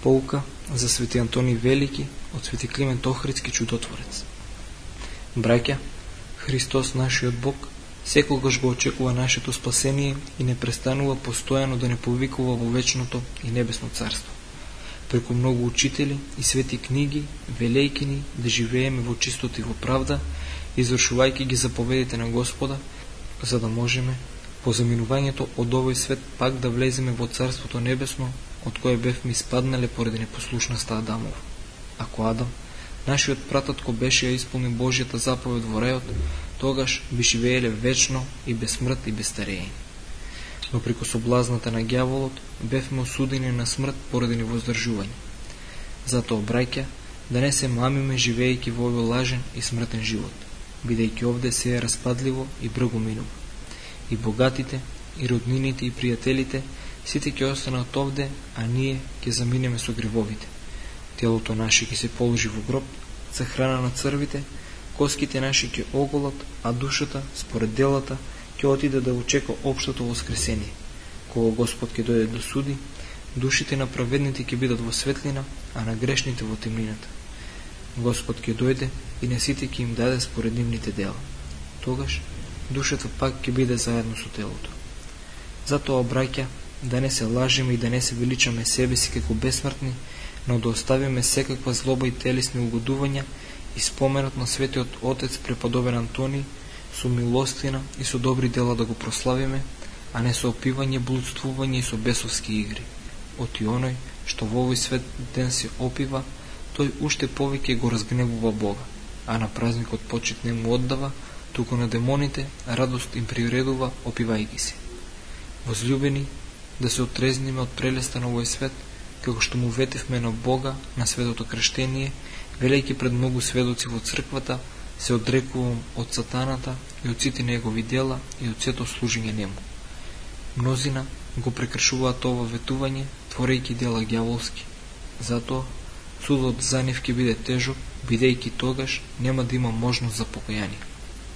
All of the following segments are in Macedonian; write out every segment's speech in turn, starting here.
Pouка за свети Антоний Велики от свети Климент Охридски чудотворец. Браќа, Христос нашиот Бог секогаш го очекува нашето спасение и не престанува постојано да не повикува во вечното и небесно царство. Преку многу учители и свети книги, велејки ни да живееме во чистота и во правда, извршувајќи ги заповедите на Господа, за да можеме по заминувањето од овој свет пак да влеземе во Царството Небесно, од кое бевме испаднале поради непослушноста Адамов. Ако Адам, нашиот прататко, беше ја исполни Божјата заповед во рајот, тогаш би живееле вечно и без смрт и без старење. Но преку соблазната на ѓаволот бевме осудени на смрт поради невоздржување. Затоа, браќа, да не се мамиме живеејќи во овој лажен и смртен живот, бидејќи овде се е распадливо и брзо минува. И богатите, и роднините, и пријателите, сите ќе останат овде, а ние ќе заминеме со гревовите. Телото наше ќе се положи во гроб за храна на црвите, коските наши ќе оголат, а душата, според делата, ќе отиде да очека општото воскресение. Кога Господ ќе дојде да суди, душите на праведните ќе бидат во светлина, а на грешните во темнината. Господ ќе дојде и на сите ќе им даде според нивните дела. Тогаш душата пак ќе биде заедно со телото. Затоа, браќа, да не се лажеме и да не се величаме себе си како бесмртни, но да оставиме секаква злоба и телесни угодувања и споменот на светиот Отец преподобен Антоний со милостина и со добри дела да го прославиме, а не со опивање, блудствување и со бесовски игри. Оти оној што во овој свет ден се опива, тој уште повеќе го разгневува Бога, а на празникот почит не му оддава, туку на демоните радост им приредува опивајќи се. Возлюбени, да се отрезниме од прелеста на овој свет, како што му ветевме на Бога на светото крштение, велејќи пред многу сведоци во црквата, се одрекувам од сатаната и од сите негови дела и од сето служење нему. Мнозина го прекршуваат ова ветување, творејќи дела ѓаволски. Затоа судот за нив ќе биде тежок, бидејќи тогаш нема да има можност за покаяние.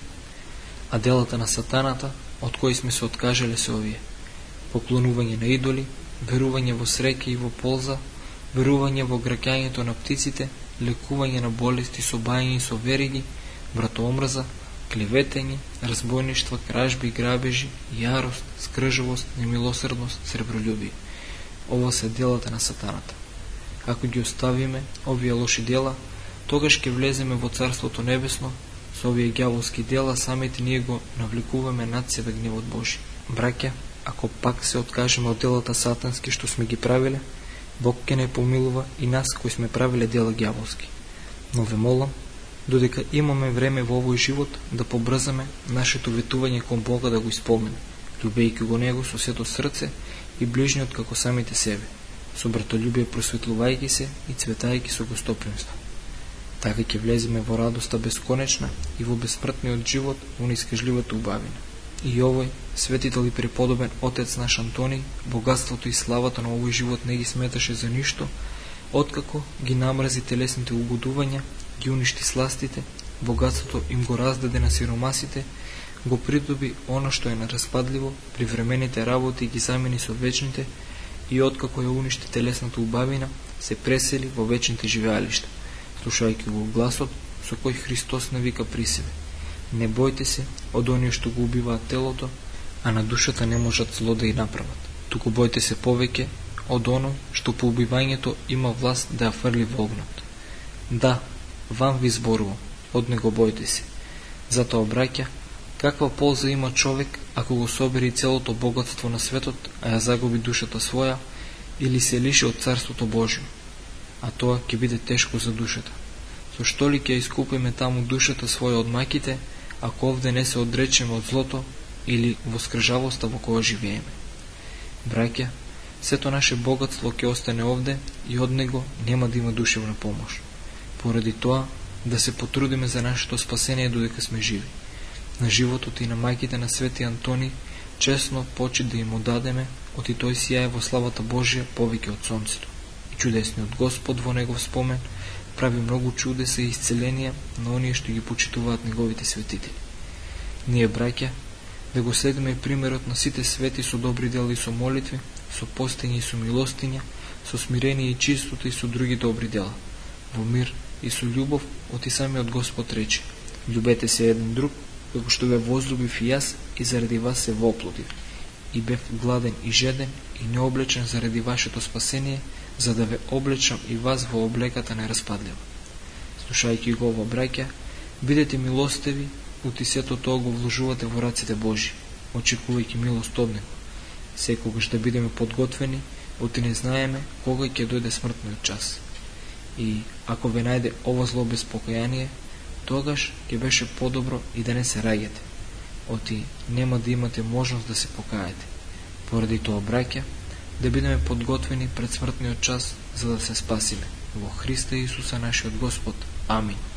А делата на сатаната, од кои сме се откажале, се овие: поклонување на идоли, верување во среќа и во полза, верување во граќањето на птиците, лекување на болести со бајање и со вериги, братоомрза, клеветење, разбойништва, кражби, грабежи, јарост, скржавост, немилосрдност, сребролюбие. Ова се делата на сатаната. Ако ги оставиме овие лоши дела, тогаш ќе влеземе во Царството Небесно. Со овие ѓаволски дела самите ние го навлекуваме над себе гневот Божи. Браќа, ако пак се откажеме од делата сатански што сме ги правиле, Бог ќе не помилува и нас кои сме правиле дела ѓаволски. Но ве молам, додека имаме време во овој живот, да побрзаме нашето ветување кон Бога да го исполнеме, љубејќи го Него со сето срце и ближниот како самите себе, со братолюбие просветлувајќи се и цветајќи со гостопримство. Така ќе влеземе во радоста бесконечна и во бесмртниот живот во неискажливата убавина. И овој светител и преподобен Отец наш Антоний, богатството и славата на овој живот не ги сметаше за ништо, откако ги намрази телесните угодувања, ги уништи сластите, богатството им го раздаде на сиромасите, го придоби оно што е нераспадливо, привремените работи ги замени со вечните, и откако ја уништи телесната убавина, се пресели во вечните живеалишта, слушајќи го гласот со кој Христос навика при себе: не бојте се од оние што го убиваат телото, а на душата не можат зло да и направат. Туку бојте се повеќе од оно што по убивањето има власт да ја фрли во огнот. Да, вам ви зборувам, од него бојте се. Затоа, браќа, каква полза има човек ако го собери целото богатство на светот, а ја загуби душата своја, или се лиши од Царството Божјо? А тоа ќе биде тешко за душата. Со што ли ќе искупиме таму душата своја од маките, ако овде не се одречеме од злото или во скржавоста во која живееме? Браќа, сето наше богатство ќе остане овде и од него нема да има душевна помош. Поради тоа, да се потрудиме за нашето спасение додека сме живи. На животот и на мајките на Свети Антоний честно почит да им одадеме, оти тој сијае во славата Божија повеќе од сонцето. И чудесниот Господ во негов спомен прави многу чудеса и исцеленија на оние што ги почитуваат неговите светители. Ние, браќа, да го следиме примерот на сите свети со добри дела и со молитви, со постење и со милостиња, со смирение и чистота и со други добри дела, во мир и со љубов, оти самиот Господ рече: љубете се еден друг, како што ве возлюбив и јас, и заради вас се воплотив, и бев гладен и жеден и необлечен заради вашето спасение, за да ве облечам и вас во облеката нераспадлива. Слушајќи го ово, браќа, бидете милостиви, оти сето тоа го вложувате во раците Божи, очекувајќи милост од Него. Секогаш да бидеме подготвени, оти не знаеме кога ќе дојде смртниот час. И ако ве најде ова зло без покаяние, тогаш ќе беше подобро и да не се раѓате, оти нема да имате можност да се покаете. Поради тоа, браќа, да бидеме подготвени пред смртниот час, за да се спасиме. Во Христа Исуса нашиот Господ. Амин.